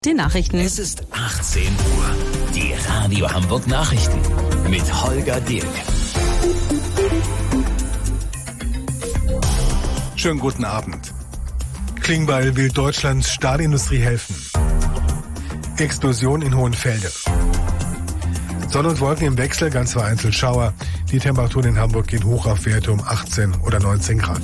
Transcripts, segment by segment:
Die Nachrichten. Es ist 18 Uhr. Die Radio Hamburg Nachrichten mit Holger Dirk. Schönen guten Abend. Klingbeil will Deutschlands Stahlindustrie helfen. Explosion in Hohenfelde. Sonne und Wolken im Wechsel, ganz vereinzelt Schauer. Die Temperaturen in Hamburg gehen hoch auf Werte um 18 oder 19 Grad.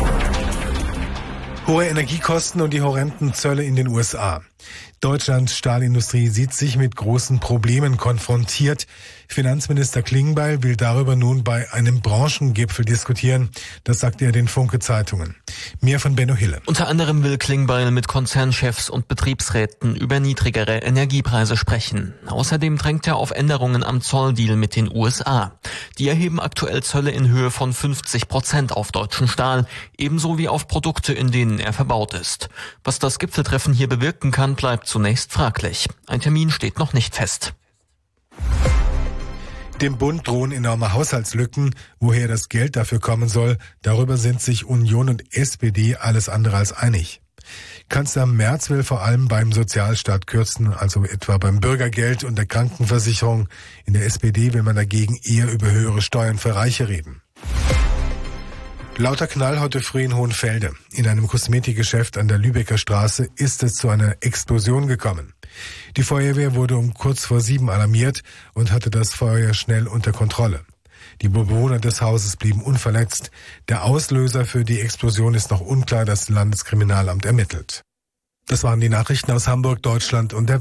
Hohe Energiekosten und die horrenden Zölle in den USA. Deutschlands Stahlindustrie sieht sich mit großen Problemen konfrontiert. Finanzminister Klingbeil will darüber nun bei einem Branchengipfel diskutieren. Das sagt er den Funke-Zeitungen. Mehr von Benno Hille. Unter anderem will Klingbeil mit Konzernchefs und Betriebsräten über niedrigere Energiepreise sprechen. Außerdem drängt er auf Änderungen am Zolldeal mit den USA. Die erheben aktuell Zölle in Höhe von 50% auf deutschen Stahl, ebenso wie auf Produkte, in denen er verbaut ist. Was das Gipfeltreffen hier bewirken kann, bleibt zunächst fraglich. Ein Termin steht noch nicht fest. Dem Bund drohen enorme Haushaltslücken. Woher das Geld dafür kommen soll, darüber sind sich Union und SPD alles andere als einig. Kanzler Merz will vor allem beim Sozialstaat kürzen, also etwa beim Bürgergeld und der Krankenversicherung. In der SPD will man dagegen eher über höhere Steuern für Reiche reden. Lauter Knall heute früh in Hohenfelde. In einem Kosmetikgeschäft an der Lübecker Straße ist es zu einer Explosion gekommen. Die Feuerwehr wurde um kurz vor 7 alarmiert und hatte das Feuer schnell unter Kontrolle. Die Bewohner des Hauses blieben unverletzt. Der Auslöser für die Explosion ist noch unklar, das Landeskriminalamt ermittelt. Das waren die Nachrichten aus Hamburg, Deutschland und der